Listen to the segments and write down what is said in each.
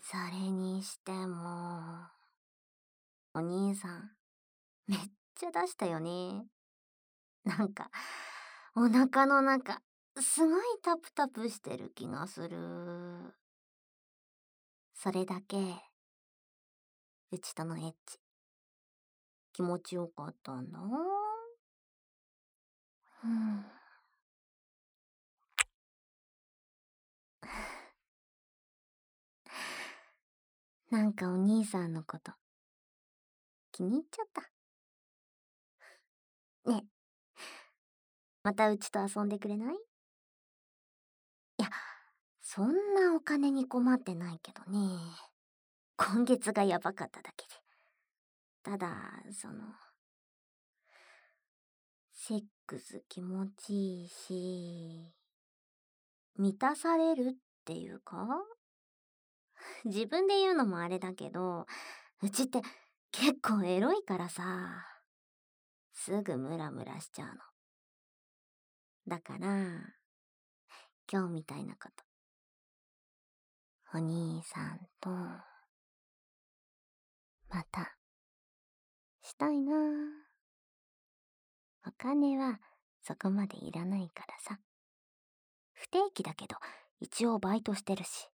それにしても、お兄さん、めっちゃ出したよね。なんか、お腹の中、すごいタプタプしてる気がする。それだけ、うちとのエッチ、気持ちよかったんだ。うん。なんかお兄さんのこと気に入っちゃった。ね、またうちと遊んでくれない？いや、そんなお金に困ってないけどね。今月がやばかっただけで。ただ、セックス気持ちいいし、満たされるっていうか、自分で言うのもあれだけど、うちって結構エロいからさ、すぐムラムラしちゃうの。だから、今日みたいなこと、お兄さんと、また、したいな。お金はそこまでいらないからさ。不定期だけど、一応バイトしてるし。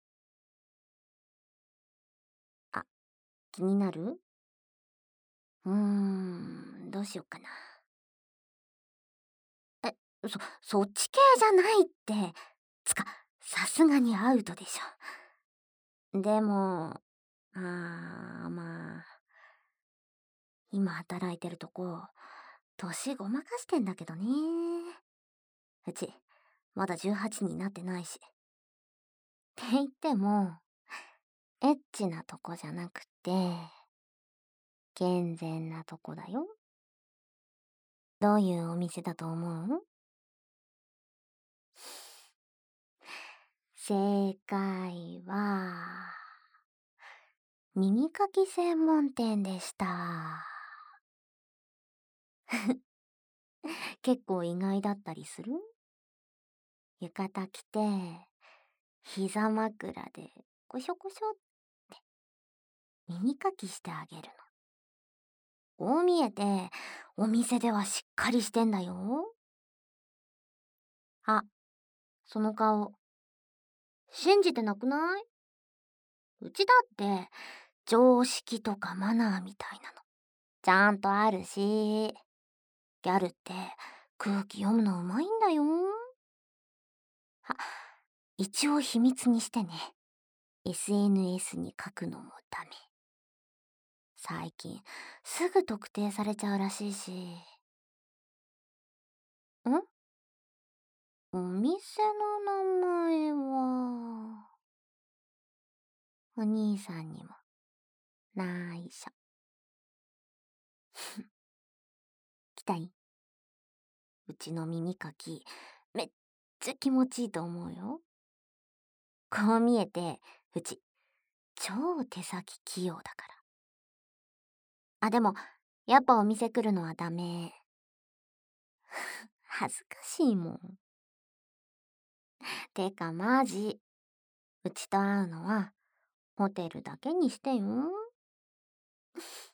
あ、気になる？どうしよっかな。え、そっち系じゃないって。さすがにアウトでしょ。でも、まあ、今働いてるとこ、年ごまかしてんだけどね。うち、まだ18になってないし。って言っても、エッチなとこじゃなくて、健全なとこだよ。どういうお店だと思う？正解は、耳かき専門店でした。結構意外だったりする？浴衣着て、膝枕でコショコショって耳かきしてあげるの。こう見えて、お店ではしっかりしてんだよ。あ、その顔、信じてなくない？うちだって、常識とかマナーみたいなの、ちゃんとあるし、ギャルって空気読むのうまいんだよ。は、一応秘密にしてね。SNS に書くのもダメ。最近、すぐ特定されちゃうらしいし。お店の名前は、お兄さんにも内緒。来たい？うちの耳かき、めっちゃ気持ちいいと思うよ。こう見えて、うち、超手先器用だから。あ、でも、やっぱお店来るのはダメ。恥ずかしいもん。てかマジ、うちと会うのは、ホテルだけにしてよ。